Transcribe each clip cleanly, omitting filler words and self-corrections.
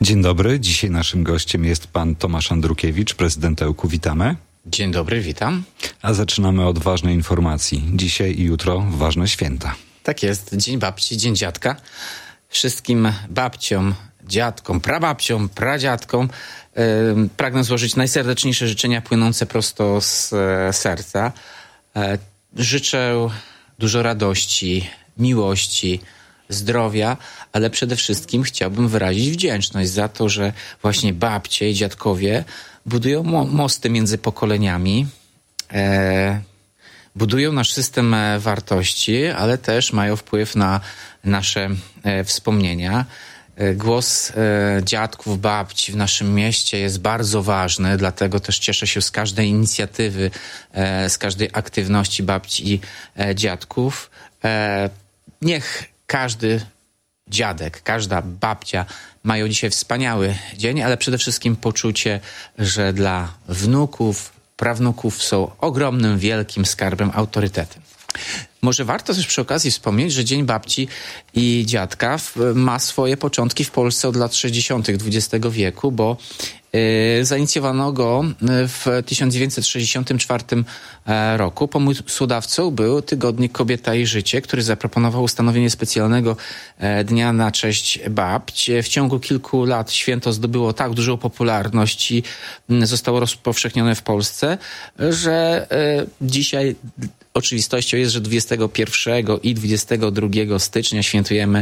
Dzień dobry. Dzisiaj naszym gościem jest pan Tomasz Andrukiewicz, prezydent Ełku. Witamy. Dzień dobry, witam. A zaczynamy od ważnej informacji. Dzisiaj i jutro ważne święta. Tak jest. Dzień babci, dzień dziadka. Wszystkim babciom, dziadkom, prababciom, pradziadkom pragnę złożyć najserdeczniejsze życzenia płynące prosto z serca. Życzę dużo radości, miłości, zdrowia, ale przede wszystkim chciałbym wyrazić wdzięczność za to, że właśnie babcie i dziadkowie budują mosty między pokoleniami, budują nasz system wartości, ale też mają wpływ na nasze wspomnienia. Głos dziadków, babci w naszym mieście jest bardzo ważny, dlatego też cieszę się z każdej inicjatywy, z każdej aktywności babci i dziadków. Niech każdy dziadek, każda babcia mają dzisiaj wspaniały dzień, ale przede wszystkim poczucie, że dla wnuków, prawnuków są ogromnym, wielkim skarbem, autorytetem. Może warto też przy okazji wspomnieć, że Dzień Babci i Dziadka ma swoje początki w Polsce od lat 60. XX wieku, bo zainicjowano go w 1964 roku. Pomysłodawcą był tygodnik Kobieta i Życie, który zaproponował ustanowienie specjalnego dnia na cześć babć. W ciągu kilku lat święto zdobyło tak dużą popularność i zostało rozpowszechnione w Polsce, że dzisiaj oczywistością jest, że 21 i 22 stycznia świętujemy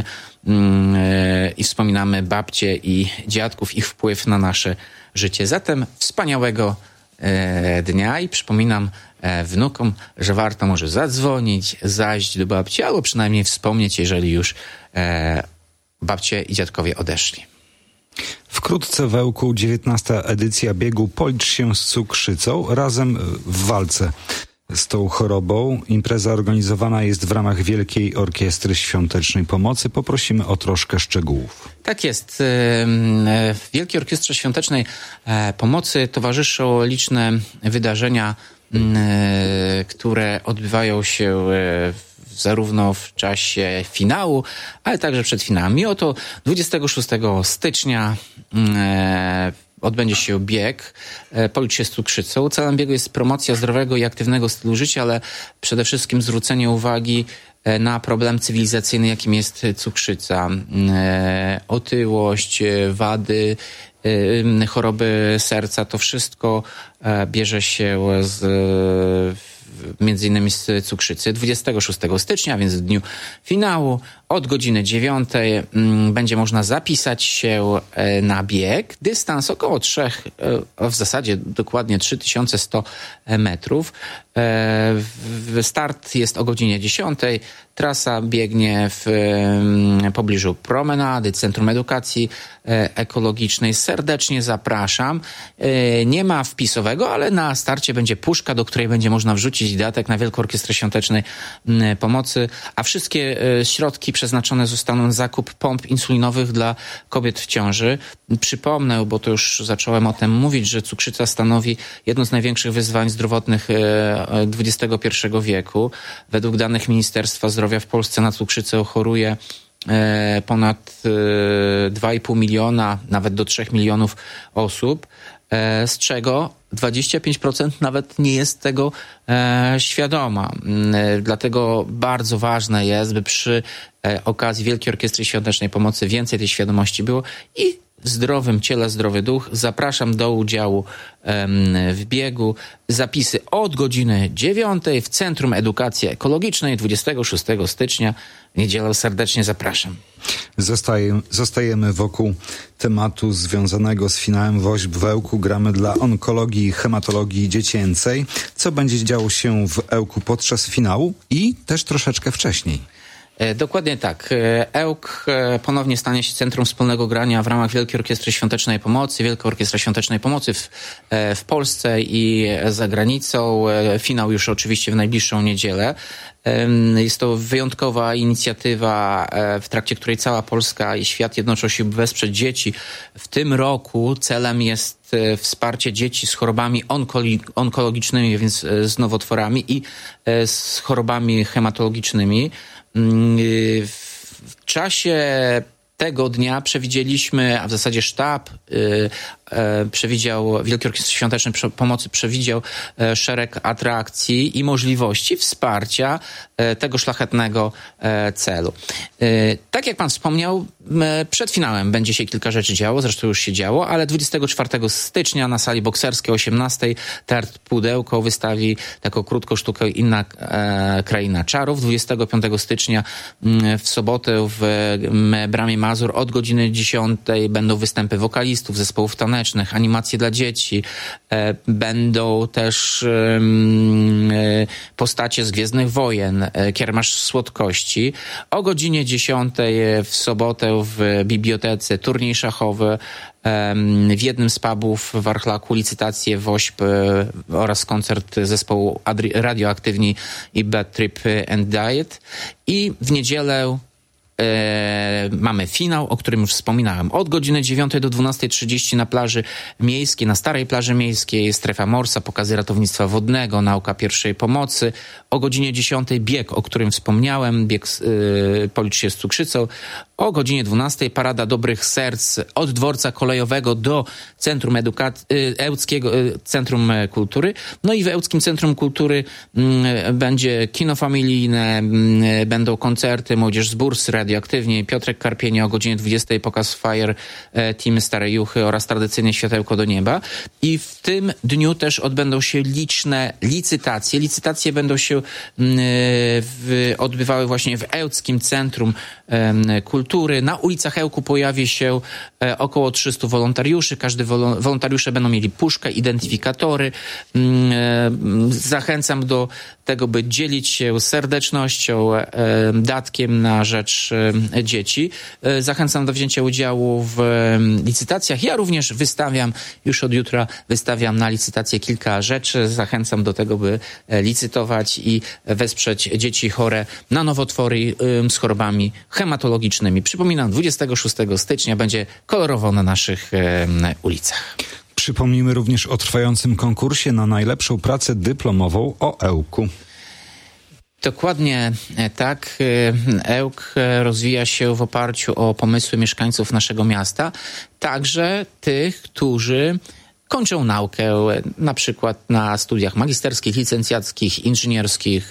i wspominamy babcie i dziadków, ich wpływ na nasze życie. Zatem wspaniałego dnia i przypominam wnukom, że warto może zadzwonić, zajść do babci, albo przynajmniej wspomnieć, jeżeli już babcie i dziadkowie odeszli. Wkrótce w Ełku 19. edycja biegu Policz się z cukrzycą razem w walce z tą chorobą. Impreza organizowana jest w ramach Wielkiej Orkiestry Świątecznej Pomocy. Poprosimy o troszkę szczegółów. Tak jest. W Wielkiej Orkiestrze Świątecznej Pomocy towarzyszą liczne wydarzenia, które odbywają się zarówno w czasie finału, ale także przed finałami. Oto 26 stycznia odbędzie się bieg Policz się z cukrzycą. Celem biegu jest promocja zdrowego i aktywnego stylu życia, ale przede wszystkim zwrócenie uwagi na problem cywilizacyjny, jakim jest cukrzyca. Otyłość, wady, choroby serca, to wszystko bierze się między innymi z cukrzycy. 26 stycznia, więc w dniu finału od godziny 9 będzie można zapisać się na bieg. Dystans około 3, w zasadzie dokładnie 3100 metrów. Start jest o godzinie 10. Trasa biegnie w pobliżu promenady, Centrum Edukacji Ekologicznej. Serdecznie zapraszam. Nie ma wpisowego, ale na starcie będzie puszka, do której będzie można wrzucić datek na Wielką Orkiestrę Świątecznej Pomocy, a wszystkie środki przeznaczone zostaną na zakup pomp insulinowych dla kobiet w ciąży. Przypomnę, bo to już zacząłem o tym mówić, że cukrzyca stanowi jedno z największych wyzwań zdrowotnych XXI wieku. Według danych Ministerstwa Zdrowia w Polsce na cukrzycę choruje ponad 2,5 miliona, nawet do 3 milionów osób, z czego 25% nawet nie jest tego świadoma. Dlatego bardzo ważne jest, by przy okazji Wielkiej Orkiestry Świątecznej Pomocy więcej tej świadomości było i w zdrowym ciele, zdrowy duch. Zapraszam do udziału w biegu. Zapisy od godziny 9 w Centrum Edukacji Ekologicznej 26 stycznia. Niedzielę serdecznie zapraszam. Zostajemy wokół tematu związanego z finałem WOŚP w Ełku. Gramy dla onkologii i hematologii dziecięcej. Co będzie działo się w Ełku podczas finału i też troszeczkę wcześniej? Dokładnie tak. Ełk ponownie stanie się centrum wspólnego grania w ramach Wielkiej Orkiestry Świątecznej Pomocy. Wielka Orkiestra Świątecznej Pomocy w Polsce i za granicą. Finał już oczywiście w najbliższą niedzielę. Jest to wyjątkowa inicjatywa, w trakcie której cała Polska i świat jednoczą się, by wesprzeć dzieci. W tym roku celem jest wsparcie dzieci z chorobami onkologicznymi, więc z nowotworami i z chorobami hematologicznymi. W czasie tego dnia przewidzieliśmy, a w zasadzie sztab przewidział, Wielki Orkiestr Świątecznej Pomocy przewidział szereg atrakcji i możliwości wsparcia tego szlachetnego celu. Tak jak pan wspomniał, przed finałem będzie się kilka rzeczy działo, zresztą już się działo, ale 24 stycznia na sali bokserskiej o 18:00 Teatr Pudełko wystawi taką krótką sztukę Inna Kraina Czarów. 25 stycznia w sobotę w Bramie Mazur od godziny 10:00 będą występy wokalistów, zespołów tanecznych, animacje dla dzieci. Będą też postacie z Gwiezdnych Wojen, Kiermasz Słodkości. O godzinie 10:00 w sobotę w bibliotece turniej szachowy, w jednym z pubów w Warchlaku licytacje WOŚP oraz koncert zespołu Radioaktywni i Bad Trip and Diet. I w niedzielę mamy finał, o którym już wspominałem. Od godziny 9 do 12:30 na plaży miejskiej, na Starej Plaży Miejskiej, strefa morsa, pokazy ratownictwa wodnego, nauka pierwszej pomocy. O godzinie 10 bieg, o którym wspomniałem, bieg Policz się z cukrzycą. O godzinie 12 parada dobrych serc od dworca kolejowego do Centrum Ełckiego Centrum Kultury. No i w Ełckim Centrum Kultury będzie kino familijne, będą koncerty, Młodzież z Bursy, Radioaktywnie, Piotrek Karpienie o godzinie 20 pokaz Fire Team Starej Juchy oraz tradycyjnie Światełko do Nieba. I w tym dniu też odbędą się liczne licytacje. Licytacje będą się odbywały właśnie w Ełckim Centrum Kultury. Na ulicach Ełku pojawi się około 300 wolontariuszy. Wolontariusze będą mieli puszkę, identyfikatory. Zachęcam do tego, by dzielić się serdecznością, datkiem na rzecz dzieci. Zachęcam do wzięcia udziału w licytacjach. Ja również już od jutra wystawiam na licytację kilka rzeczy. Zachęcam do tego, by licytować i wesprzeć dzieci chore na nowotwory z chorobami hematologicznymi. Przypominam, 26 stycznia będzie kolorowo na naszych ulicach. Przypomnijmy również o trwającym konkursie na najlepszą pracę dyplomową o Ełku. Dokładnie tak. Ełk rozwija się w oparciu o pomysły mieszkańców naszego miasta, także tych, którzy kończą naukę na przykład na studiach magisterskich, licencjackich, inżynierskich,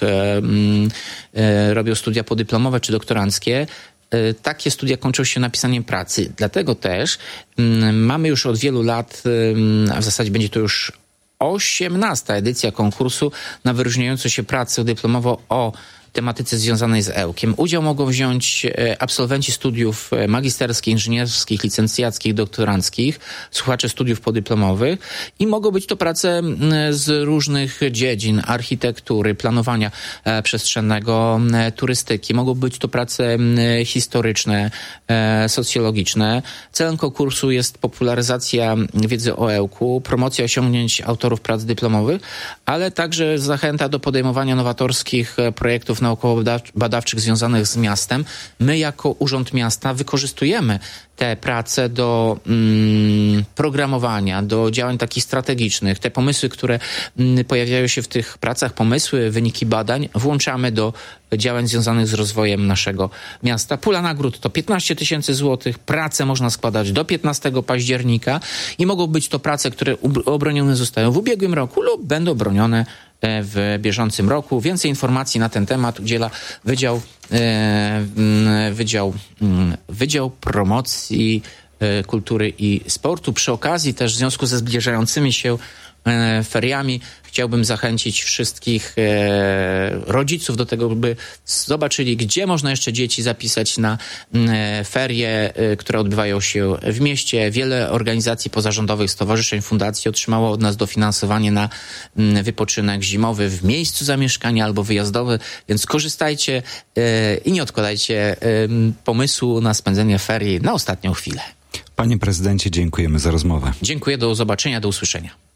robią studia podyplomowe czy doktoranckie. Takie studia kończą się napisaniem pracy. Dlatego też mamy już od wielu lat, a w zasadzie będzie to już 18. edycja konkursu na wyróżniającą się pracę dyplomową o tematyce związanej z Ełkiem. Udział mogą wziąć absolwenci studiów magisterskich, inżynierskich, licencjackich, doktoranckich, słuchacze studiów podyplomowych i mogą być to prace z różnych dziedzin: architektury, planowania przestrzennego, turystyki. Mogą być to prace historyczne, socjologiczne. Celem konkursu jest popularyzacja wiedzy o Ełku, promocja osiągnięć autorów prac dyplomowych, ale także zachęta do podejmowania nowatorskich projektów naukowo-badawczych związanych z miastem. My jako Urząd Miasta wykorzystujemy te prace do programowania, do działań takich strategicznych. Te pomysły, które pojawiają się w tych pracach, pomysły, wyniki badań, włączamy do działań związanych z rozwojem naszego miasta. Pula nagród to 15 000 złotych. Prace można składać do 15 października i mogą być to prace, które obronione zostają w ubiegłym roku lub będą bronione w bieżącym roku. Więcej informacji na ten temat udziela Wydział Promocji Kultury i Sportu. Przy okazji też w związku ze zbliżającymi się feriami chciałbym zachęcić wszystkich rodziców do tego, by zobaczyli, gdzie można jeszcze dzieci zapisać na ferie, które odbywają się w mieście. Wiele organizacji pozarządowych, stowarzyszeń, fundacji otrzymało od nas dofinansowanie na wypoczynek zimowy w miejscu zamieszkania albo wyjazdowy, więc korzystajcie i nie odkładajcie pomysłu na spędzenie ferii na ostatnią chwilę. Panie prezydencie, dziękujemy za rozmowę. Dziękuję, do zobaczenia, do usłyszenia.